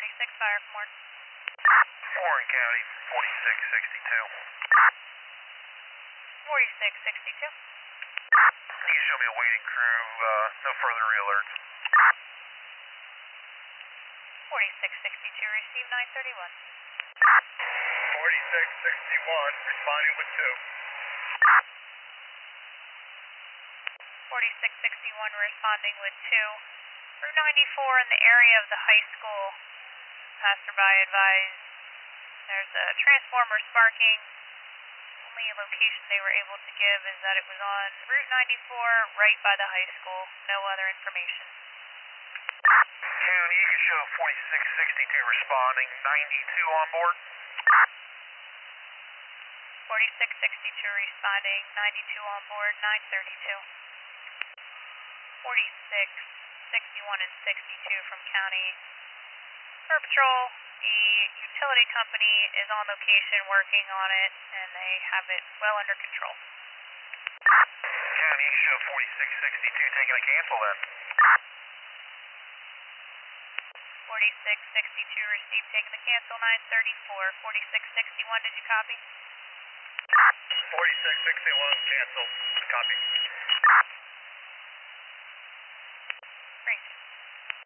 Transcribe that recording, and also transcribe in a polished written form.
46 fire, Warren. Warren County, 4662. 4662. You can show me a waiting crew, no further re-alerts. 4662, receive 931. 4661, responding with 2. 4661 responding with 2. Route 94 in the area of the high school. Passerby advised there's a transformer sparking. Only location they were able to give is that it was on Route 94 right by the high school. No other information. County, you can show 4662 responding, 92 on board. 4662 responding, 92 on board, 932. 4661 and 62 from County. Air Patrol, the utility company is on location working on it, and they have it well under control. County, you can show 4662 taking a cancel then. 4662 received, taking the cancel, 934. 4661, did you copy? 4661 cancel, copy.